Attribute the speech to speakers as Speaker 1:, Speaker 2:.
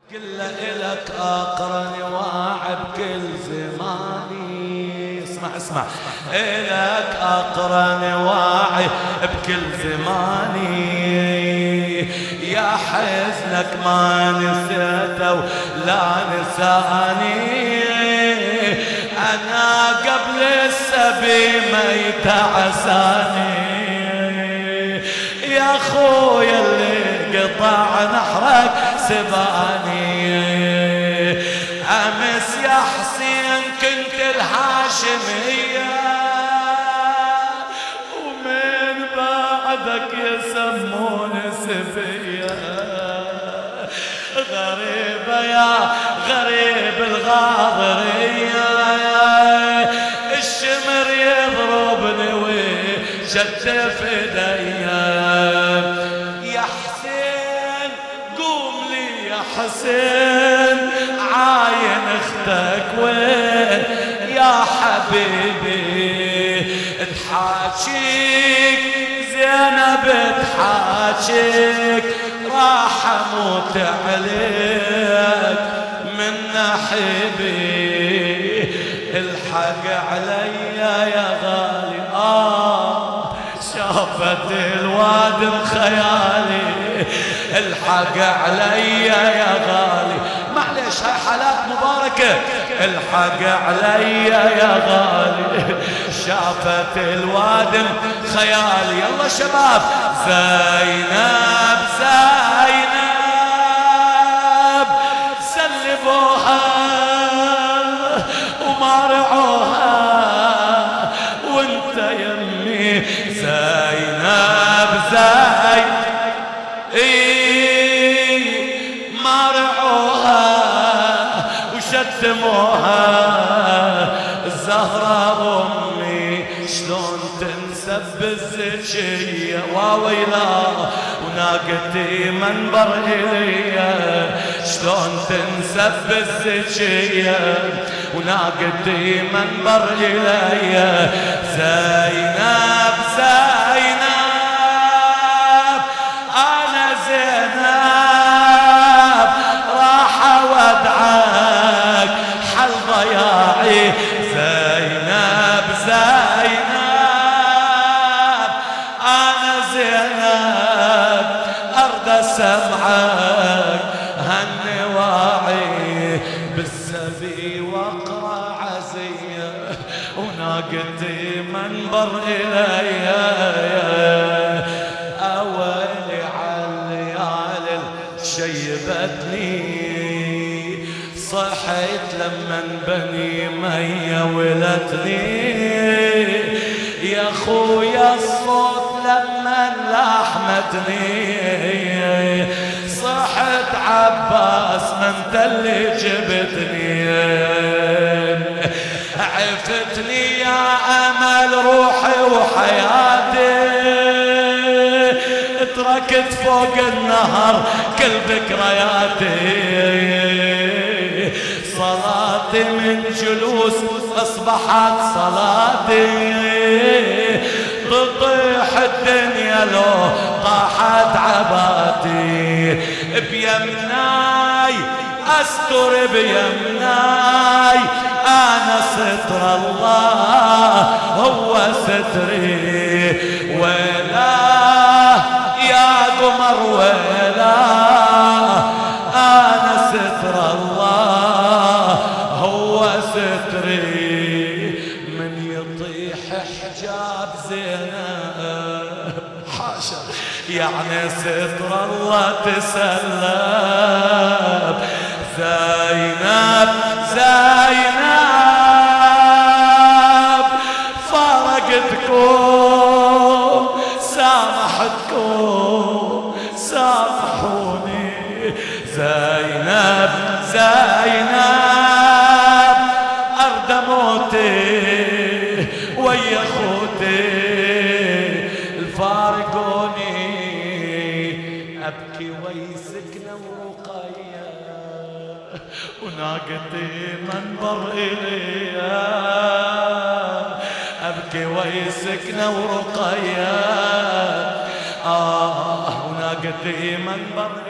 Speaker 1: كل إلك أقرن واعب كل زماني. اسمع إلك أقرن واعب بكل زماني، يا حزنك ما نسيته ولا نساني، أنا قبل السبي ميت عساني، يا خويا اللي قطع نحرك سباني، أمس يا حسين كنت الهاشمية، ومن بعدك يسمون سفية، غريبة يا غريب الغاضرية، الشمر يضربني وشتف ايديا، يا حسين قوم لي يا حسين عاين اختك وين يا حبيبي، تحاجيك زينب تحاجيك راح اموت عليك من نحبي، الحق عليا يا غالي، شافت الوادم خيالي، الحق عليا يا غالي، معلش هاي حالات مباركة، الحق عليا يا غالي، شافت الوادم خيالي، يلا شباب، زينب زينب سلبوها وما رعوها، وانت يمي زينب زينب ما رعوها وشتموها، الزهرة أمي شلون تنسب بالزكية، واويلا وناقتي منبر إليا، شلون تنسب بالزكية وناقتي منبر إليا، زينب زينب أنا زينب راح أودعك حل ضياعي، زينب زينب أنا زينب أرد سمعك هالنواعي، بالسبي وقرع عزية وناقتي منبر إليا، أولي عالليالي شيبتني، صحيت لمن بني مية ولتني، يا خويا الصوت لمن لحمتني، صحت عباس من انت اللي جبتني، عفتني يا امل روحي وحياتي، تركت فوق النهر كل ذكرياتي، صلاتي من جلوس اصبحت صلاتي، تطيح الدنيا لو طاحت عباتي، بيمناي استر بيمناي، انا ستر الله هو ستري، ولا يا قمر ولا انا ستر الله هو ستري، من يطيح حجاب زينب حاشا يعني ستر الله تسلب، زينب زينب فارقتكم سامحتكم سامحوني، زينب زينب أرد موتي ويا خوتي الفارقوني، أبكي ويسكنة ورقية وناقتي منبر إليا، أبكي ويسكنة ورقية وناقتي منبر